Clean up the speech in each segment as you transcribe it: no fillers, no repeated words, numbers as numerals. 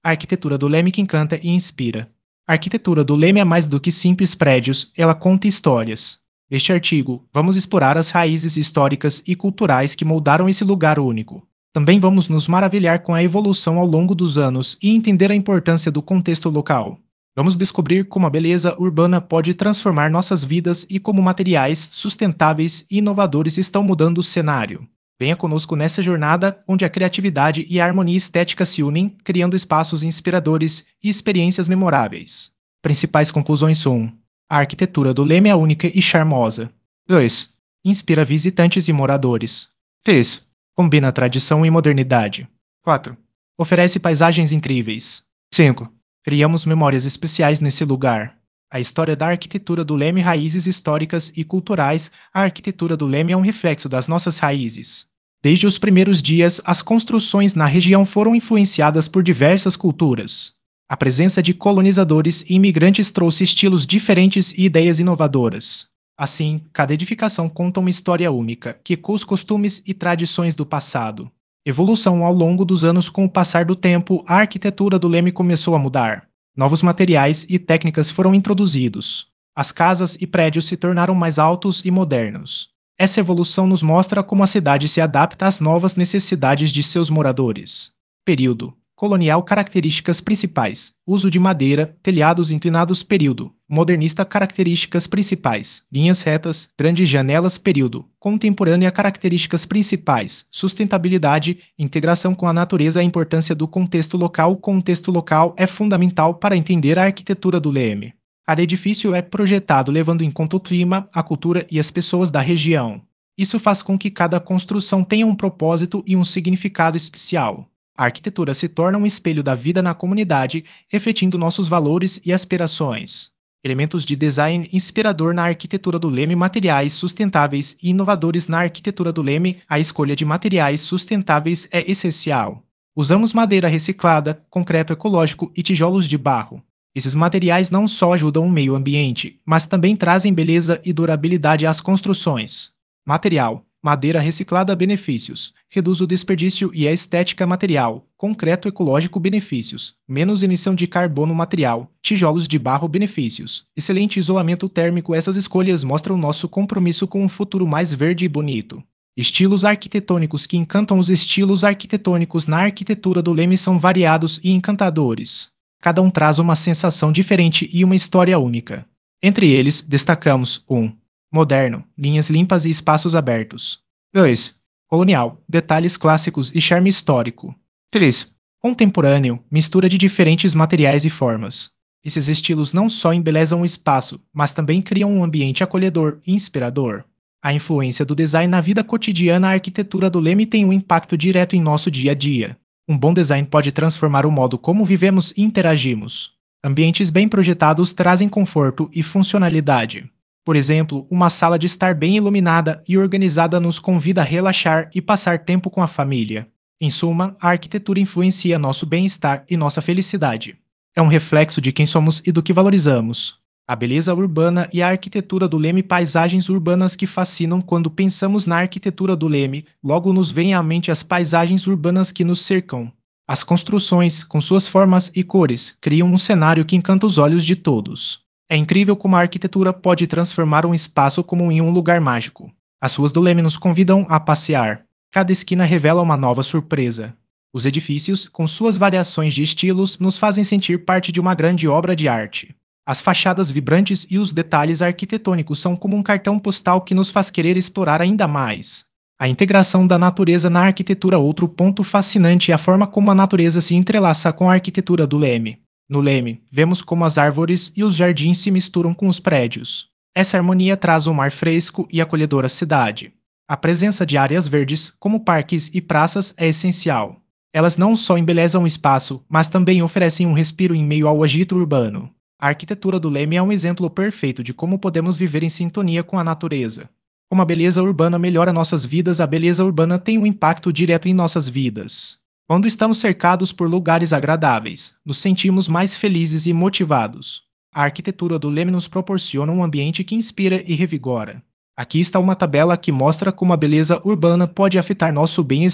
A arquitetura do Leme que encanta e inspira. A arquitetura do Leme é mais do que simples prédios, ela conta histórias. Neste artigo, vamos explorar as raízes históricas e culturais que moldaram esse lugar único. Também vamos nos maravilhar com a evolução ao longo dos anos e entender a importância do contexto local. Vamos descobrir como a beleza urbana pode transformar nossas vidas e como materiais sustentáveis e inovadores estão mudando o cenário. Venha conosco nessa jornada onde a criatividade e a harmonia estética se unem, criando espaços inspiradores e experiências memoráveis. Principais conclusões: 1. A arquitetura do Leme é única e charmosa. 2. Inspira visitantes e moradores. 3. Combina tradição e modernidade. 4. Oferece paisagens incríveis. 5. Criamos memórias especiais nesse lugar. A história da arquitetura do Leme, raízes históricas e culturais. A arquitetura do Leme é um reflexo das nossas raízes. Desde os primeiros dias, as construções na região foram influenciadas por diversas culturas. A presença de colonizadores e imigrantes trouxe estilos diferentes e ideias inovadoras. Assim, cada edificação conta uma história única, que ecoa os costumes e tradições do passado. Evolução ao longo dos anos. Com o passar do tempo, a arquitetura do Leme começou a mudar. Novos materiais e técnicas foram introduzidos. As casas e prédios se tornaram mais altos e modernos. Essa evolução nos mostra como a cidade se adapta às novas necessidades de seus moradores. Período colonial. Características principais: uso de madeira, telhados inclinados. Período modernista. Características principais: linhas retas, grandes janelas. Período contemporânea. Características principais: sustentabilidade, integração com a natureza. A importância do contexto local. O contexto local é fundamental para entender a arquitetura do Leme. Cada edifício é projetado levando em conta o clima, a cultura e as pessoas da região. Isso faz com que cada construção tenha um propósito e um significado especial. A arquitetura se torna um espelho da vida na comunidade, refletindo nossos valores e aspirações. Elementos de design inspirador na arquitetura do Leme. Materiais sustentáveis e inovadores na arquitetura do Leme. A escolha de materiais sustentáveis é essencial. Usamos madeira reciclada, concreto ecológico e tijolos de barro. Esses materiais não só ajudam o meio ambiente, mas também trazem beleza e durabilidade às construções. Material: madeira reciclada. Benefícios: reduz o desperdício e a estética. Material: concreto ecológico. Benefícios: menos emissão de carbono. Material: tijolos de barro. Benefícios: excelente isolamento térmico. Essas escolhas mostram nosso compromisso com um futuro mais verde e bonito. Estilos arquitetônicos que encantam. Os estilos arquitetônicos na arquitetura do Leme são variados e encantadores. Cada um traz uma sensação diferente e uma história única. Entre eles, destacamos: 1. Moderno, linhas limpas e espaços abertos. 2. Colonial, detalhes clássicos e charme histórico. 3. Contemporâneo, mistura de diferentes materiais e formas. Esses estilos não só embelezam o espaço, mas também criam um ambiente acolhedor e inspirador. A influência do design na vida cotidiana. A arquitetura do Leme tem um impacto direto em nosso dia a dia. Um bom design pode transformar o modo como vivemos e interagimos. Ambientes bem projetados trazem conforto e funcionalidade. Por exemplo, uma sala de estar bem iluminada e organizada nos convida a relaxar e passar tempo com a família. Em suma, a arquitetura influencia nosso bem-estar e nossa felicidade. É um reflexo de quem somos e do que valorizamos. A beleza urbana e a arquitetura do Leme. Paisagens urbanas que fascinam. Quando pensamos na arquitetura do Leme, logo nos vêm à mente as paisagens urbanas que nos cercam. As construções, com suas formas e cores, criam um cenário que encanta os olhos de todos. É incrível como a arquitetura pode transformar um espaço comum em um lugar mágico. As ruas do Leme nos convidam a passear. Cada esquina revela uma nova surpresa. Os edifícios, com suas variações de estilos, nos fazem sentir parte de uma grande obra de arte. As fachadas vibrantes e os detalhes arquitetônicos são como um cartão postal que nos faz querer explorar ainda mais. A integração da natureza na arquitetura. Outro ponto fascinante é a forma como a natureza se entrelaça com a arquitetura do Leme. No Leme, vemos como as árvores e os jardins se misturam com os prédios. Essa harmonia traz um ar fresco e acolhedor à cidade. A presença de áreas verdes, como parques e praças, é essencial. Elas não só embelezam o espaço, mas também oferecem um respiro em meio ao agito urbano. A arquitetura do Leme é um exemplo perfeito de como podemos viver em sintonia com a natureza. Como a beleza urbana melhora nossas vidas, a beleza urbana tem um impacto direto em nossas vidas. Quando estamos cercados por lugares agradáveis, nos sentimos mais felizes e motivados. A arquitetura do Leme nos proporciona um ambiente que inspira e revigora. Aqui está uma tabela que mostra como a beleza urbana pode afetar nosso bem-estar.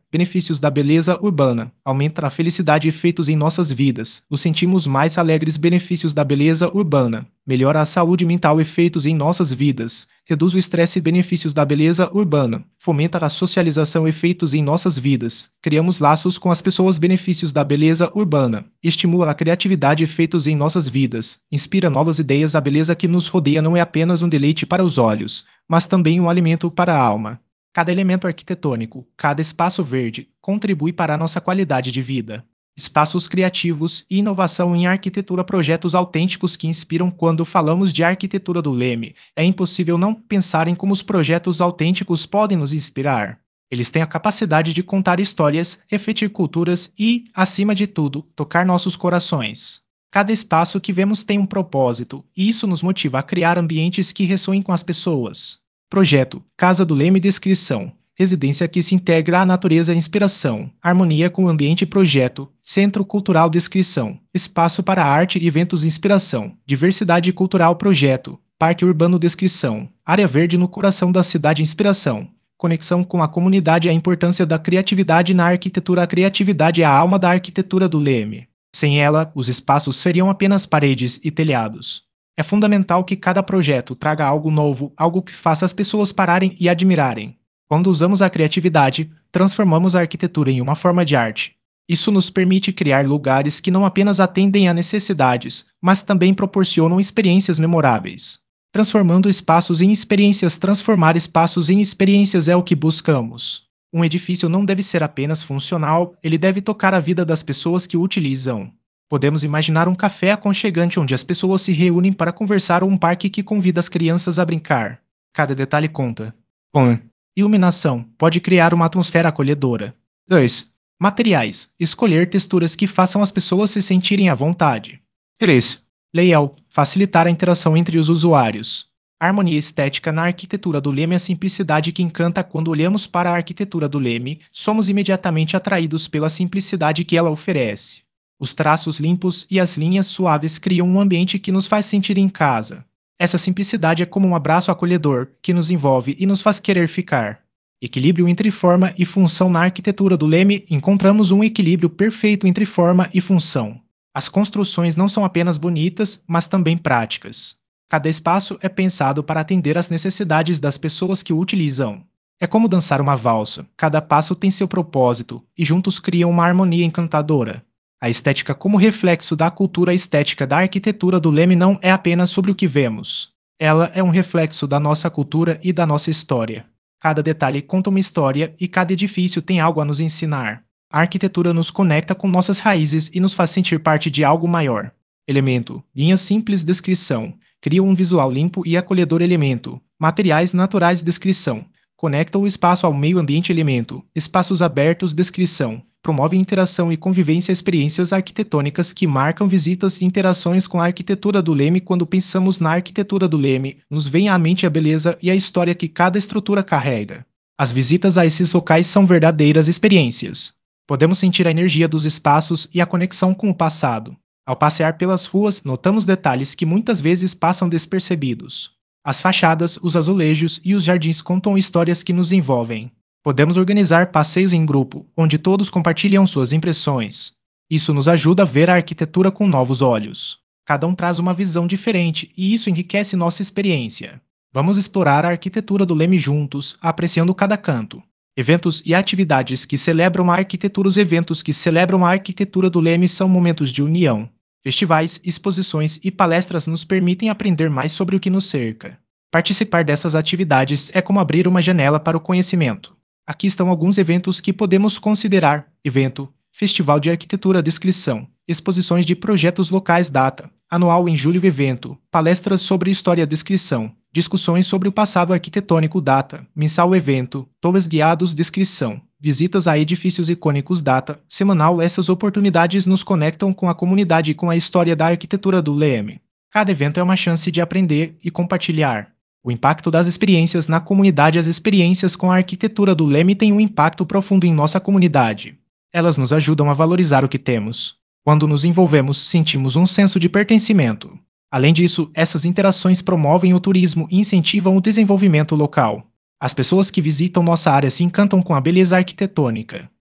Benefícios da beleza urbana. Aumenta a felicidade e efeitos em nossas vidas. Nos sentimos mais alegres. Benefícios da beleza urbana. Melhora a saúde mental. Efeitos em nossas vidas. Reduz o estresse. Benefícios da beleza urbana. Fomenta a socialização. Efeitos em nossas vidas. Criamos laços com as pessoas. Benefícios da beleza urbana. Estimula a criatividade. Efeitos em nossas vidas. Inspira novas ideias. A beleza que nos rodeia não é apenas um deleite para os olhos, mas também um alimento para a alma. Cada elemento arquitetônico, cada espaço verde, contribui para a nossa qualidade de vida. Espaços criativos e inovação em arquitetura, projetos autênticos que inspiram. Quando falamos de arquitetura do Leme, é impossível não pensar em como os projetos autênticos podem nos inspirar. Eles têm a capacidade de contar histórias, refletir culturas e, acima de tudo, tocar nossos corações. Cada espaço que vemos tem um propósito, e isso nos motiva a criar ambientes que ressoem com as pessoas. Projeto: Casa do Leme. Descrição: residência que se integra à natureza. Inspiração: harmonia com o ambiente. Projeto: Centro Cultural. Descrição: espaço para arte e eventos. Inspiração: diversidade cultural. Projeto: Parque Urbano. Descrição: área verde no coração da cidade. Inspiração: conexão com a comunidade. A importância da criatividade na arquitetura. A criatividade é a alma da arquitetura do Leme. Sem ela, os espaços seriam apenas paredes e telhados. É fundamental que cada projeto traga algo novo, algo que faça as pessoas pararem e admirarem. Quando usamos a criatividade, transformamos a arquitetura em uma forma de arte. Isso nos permite criar lugares que não apenas atendem a necessidades, mas também proporcionam experiências memoráveis. Transformando espaços em experiências. Transformar espaços em experiências é o que buscamos. Um edifício não deve ser apenas funcional, ele deve tocar a vida das pessoas que o utilizam. Podemos imaginar um café aconchegante onde as pessoas se reúnem para conversar ou um parque que convida as crianças a brincar. Cada detalhe conta. 1. Iluminação pode criar uma atmosfera acolhedora. 2. Materiais. Escolher texturas que façam as pessoas se sentirem à vontade. 3. Layout. Facilitar a interação entre os usuários. Harmonia estética na arquitetura do Leme. A simplicidade que encanta. Quando olhamos para a arquitetura do Leme, somos imediatamente atraídos pela simplicidade que ela oferece. Os traços limpos e as linhas suaves criam um ambiente que nos faz sentir em casa. Essa simplicidade é como um abraço acolhedor que nos envolve e nos faz querer ficar. Equilíbrio entre forma e função. Na arquitetura do Leme, encontramos um equilíbrio perfeito entre forma e função. As construções não são apenas bonitas, mas também práticas. Cada espaço é pensado para atender às necessidades das pessoas que o utilizam. É como dançar uma valsa, cada passo tem seu propósito, e juntos criam uma harmonia encantadora. A estética como reflexo da cultura. A estética da arquitetura do Leme não é apenas sobre o que vemos. Ela é um reflexo da nossa cultura e da nossa história. Cada detalhe conta uma história e cada edifício tem algo a nos ensinar. A arquitetura nos conecta com nossas raízes e nos faz sentir parte de algo maior. Elemento: linhas simples. Descrição: cria um visual limpo e acolhedor. Elemento: materiais naturais. Descrição: conecta o espaço ao meio ambiente. Elemento: espaços abertos. Descrição: promove interação e convivência. Experiências arquitetônicas que marcam visitas e interações com a arquitetura do Leme. Quando pensamos na arquitetura do Leme, nos vem à mente a beleza e a história que cada estrutura carrega. As visitas a esses locais são verdadeiras experiências. Podemos sentir a energia dos espaços e a conexão com o passado. Ao passear pelas ruas, notamos detalhes que muitas vezes passam despercebidos. As fachadas, os azulejos e os jardins contam histórias que nos envolvem. Podemos organizar passeios em grupo, onde todos compartilham suas impressões. Isso nos ajuda a ver a arquitetura com novos olhos. Cada um traz uma visão diferente e isso enriquece nossa experiência. Vamos explorar a arquitetura do Leme juntos, apreciando cada canto. Eventos e atividades que celebram a arquitetura. Os eventos que celebram a arquitetura do Leme são momentos de união. Festivais, exposições e palestras nos permitem aprender mais sobre o que nos cerca. Participar dessas atividades é como abrir uma janela para o conhecimento. Aqui estão alguns eventos que podemos considerar. Evento: Festival de Arquitetura. Descrição: exposições de projetos locais. Data: anual em julho. Evento: palestras sobre história. Descrição: discussões sobre o passado arquitetônico. Data: mensal. Evento: tours guiados. Descrição: visitas a edifícios icônicos. Data: semanal. Essas oportunidades nos conectam com a comunidade e com a história da arquitetura do Leme. Cada evento é uma chance de aprender e compartilhar. O impacto das experiências na comunidade. As experiências com a arquitetura do Leme têm um impacto profundo em nossa comunidade. Elas nos ajudam a valorizar o que temos. Quando nos envolvemos, sentimos um senso de pertencimento. Além disso, essas interações promovem o turismo e incentivam o desenvolvimento local. As pessoas que visitam nossa área se encantam com a beleza arquitetônica.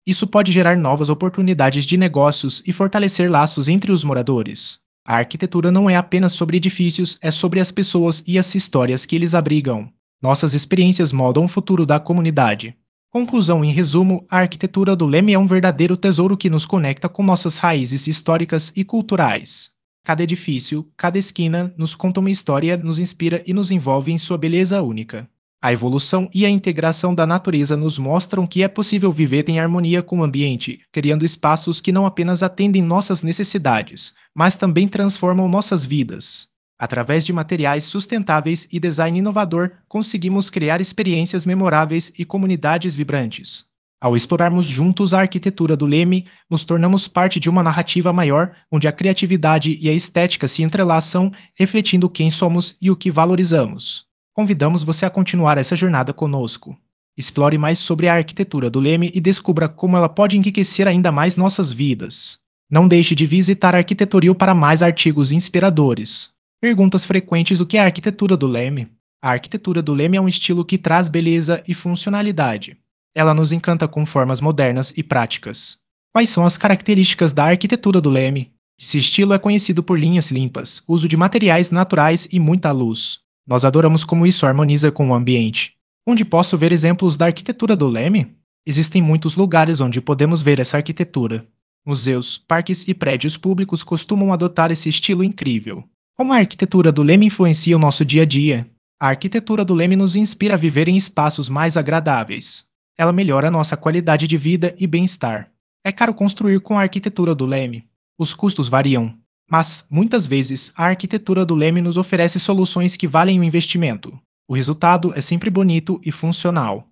Isso pode gerar novas oportunidades de negócios e fortalecer laços entre os moradores. A arquitetura não é apenas sobre edifícios, é sobre as pessoas e as histórias que eles abrigam. Nossas experiências moldam o futuro da comunidade. Conclusão: em resumo, a arquitetura do Leme é um verdadeiro tesouro que nos conecta com nossas raízes históricas e culturais. Cada edifício, cada esquina, nos conta uma história, nos inspira e nos envolve em sua beleza única. A evolução e a integração da natureza nos mostram que é possível viver em harmonia com o ambiente, criando espaços que não apenas atendem nossas necessidades, mas também transformam nossas vidas. Através de materiais sustentáveis e design inovador, conseguimos criar experiências memoráveis e comunidades vibrantes. Ao explorarmos juntos a arquitetura do Leme, nos tornamos parte de uma narrativa maior, onde a criatividade e a estética se entrelaçam, refletindo quem somos e o que valorizamos. Convidamos você a continuar essa jornada conosco. Explore mais sobre a arquitetura do Leme e descubra como ela pode enriquecer ainda mais nossas vidas. Não deixe de visitar a Arquiteturil para mais artigos inspiradores. Perguntas frequentes: o que é a arquitetura do Leme? A arquitetura do Leme é um estilo que traz beleza e funcionalidade. Ela nos encanta com formas modernas e práticas. Quais são as características da arquitetura do Leme? Esse estilo é conhecido por linhas limpas, uso de materiais naturais e muita luz. Nós adoramos como isso harmoniza com o ambiente. Onde posso ver exemplos da arquitetura do Leme? Existem muitos lugares onde podemos ver essa arquitetura. Museus, parques e prédios públicos costumam adotar esse estilo incrível. Como a arquitetura do Leme influencia o nosso dia a dia? A arquitetura do Leme nos inspira a viver em espaços mais agradáveis. Ela melhora nossa qualidade de vida e bem-estar. É caro construir com a arquitetura do Leme. Os custos variam, mas, muitas vezes, a arquitetura do Leme nos oferece soluções que valem o investimento. O resultado é sempre bonito e funcional.